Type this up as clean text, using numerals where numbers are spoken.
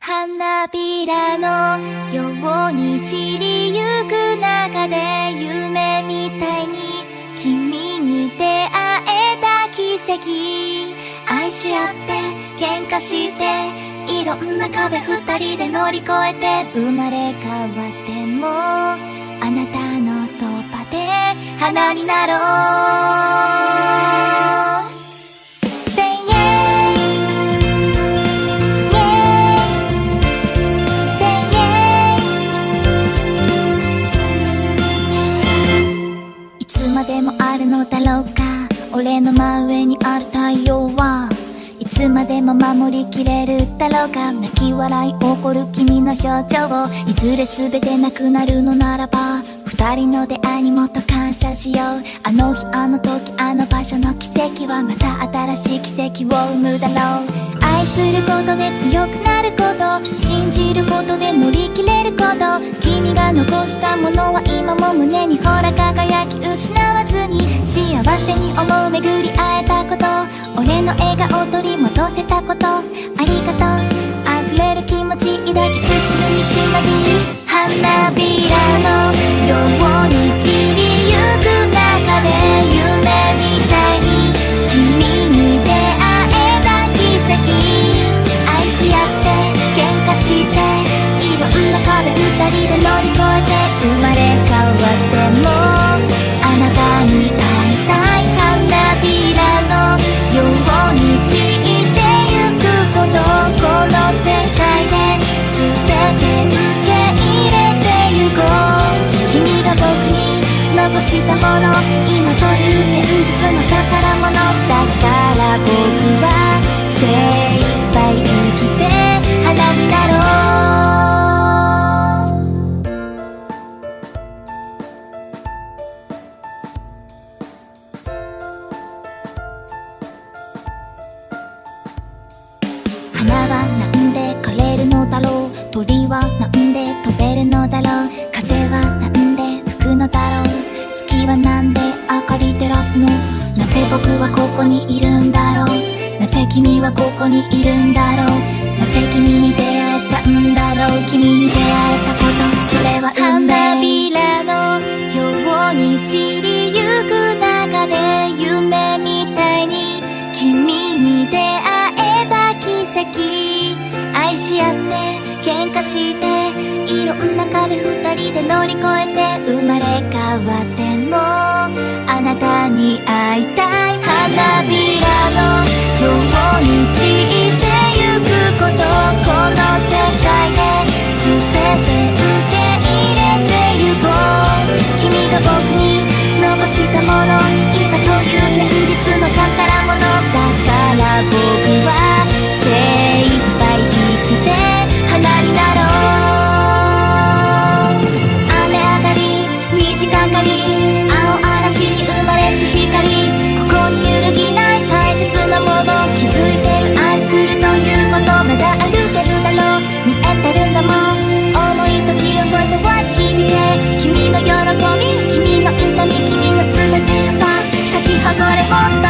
花びらのように散りゆく中で夢みたいに君に出会えた奇跡。愛し合って喧嘩していろんな壁二人で乗り越えて生まれ変わってもあなたのそばで花になろう。いつまでもあるのだろうか、俺の真上にある太陽はいつまでも守りきれるだろうか。泣き笑い起こる君の表情をいずれ全てなくなるのならば二人の出会いにもっと感謝しよう。あの日あの時あの場所の奇跡はまた新しい奇跡を生むだろう。愛することで強くなること、信じることで乗り切れること、君が残したものは今も胸にほら輝き失わずに幸せに思う巡り会えたこと、俺の笑顔取り戻せたこと、ありがとう溢れる気持ち抱き進む道のり。花びらのように散りゆく中で夢みたいに君に出会えた奇跡。愛し合って喧嘩していろんな壁二人で乗り越えて生まれ変わってもあなたに会いたい。花びらのように散ってゆくこと、この世界で全て受け入れてゆこう。君が僕に残したもの、今という現実の宝物だから僕は精一杯生きて花になろう。花はなんで枯れるのだろう、鳥はなんで飛べるのだろう、風はなんで吹くのだろう、月はなんで明かり照らすの、なぜ僕はここにいるんだろう、なぜ君はここにいるんだろう、なぜ君に出会えたんだろう、君に出会えたこと、それは花びらのように散りゆく中で夢みたいに君に出会えた奇跡。愛し合って喧嘩していろんな壁二人で乗り越えて生まれ変わってもあなたに会いたい。花びらのように散ってゆくこと、この世界で全て受け入れてゆこう。君が僕に残したもの、今という現実の宝物だから僕は精一杯生きて花になろう。雨上がり虹かかり青嵐に生まれし光、ここに揺るぎない大切なもの、気づいてる愛するということ、まだ歩けるだろう見えてるんだもん、重い時を超えて割り響け君の喜び君の痛み君の全てをさ咲き誇れも